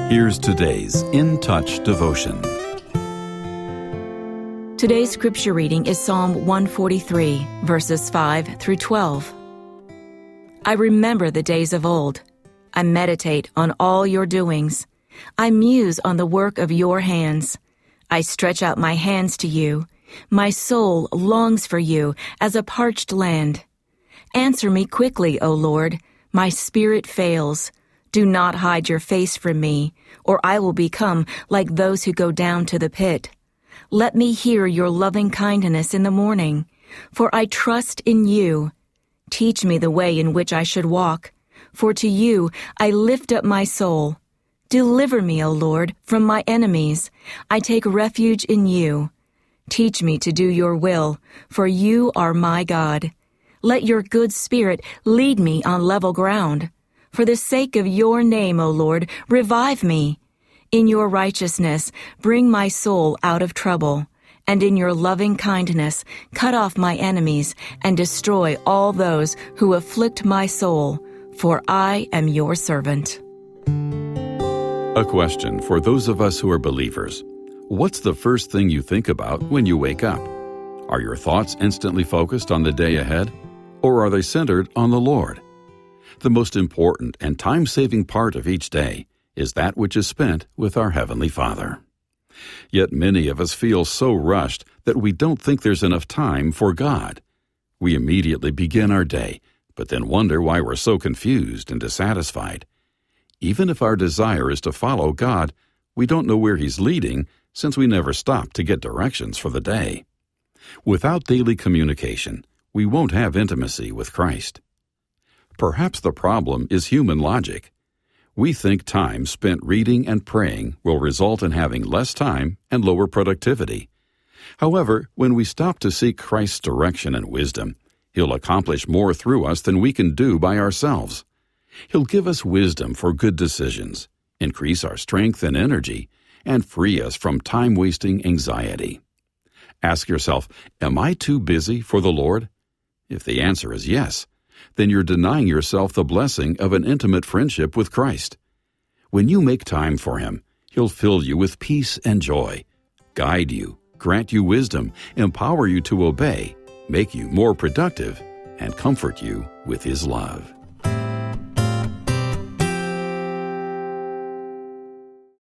Here's today's In Touch devotion. Today's scripture reading is Psalm 143, verses 5 through 12. I remember the days of old. I meditate on all your doings. I muse on the work of your hands. I stretch out my hands to you. My soul longs for you as a parched land. Answer me quickly, O Lord. My spirit fails. Do not hide your face from me, or I will become like those who go down to the pit. Let me hear your loving kindness in the morning, for I trust in you. Teach me the way in which I should walk, for to you I lift up my soul. Deliver me, O Lord, from my enemies. I take refuge in you. Teach me to do your will, for you are my God. Let your good spirit lead me on level ground. For the sake of your name, O Lord, revive me. In your righteousness, bring my soul out of trouble. And in your loving kindness, cut off my enemies and destroy all those who afflict my soul. For I am your servant. A question for those of us who are believers. What's the first thing you think about when you wake up? Are your thoughts instantly focused on the day ahead? Or are they centered on the Lord? The most important and time-saving part of each day is that which is spent with our Heavenly Father. Yet many of us feel so rushed that we don't think there's enough time for God. We immediately begin our day, but then wonder why we're so confused and dissatisfied. Even if our desire is to follow God, we don't know where He's leading since we never stop to get directions for the day. Without daily communication, we won't have intimacy with Christ. Perhaps the problem is human logic. We think time spent reading and praying will result in having less time and lower productivity. However, when we stop to seek Christ's direction and wisdom, He'll accomplish more through us than we can do by ourselves. He'll give us wisdom for good decisions, increase our strength and energy, and free us from time-wasting anxiety. Ask yourself, am I too busy for the Lord? If the answer is yes, then you're denying yourself the blessing of an intimate friendship with Christ. When you make time for Him, He'll fill you with peace and joy, guide you, grant you wisdom, empower you to obey, make you more productive, and comfort you with His love.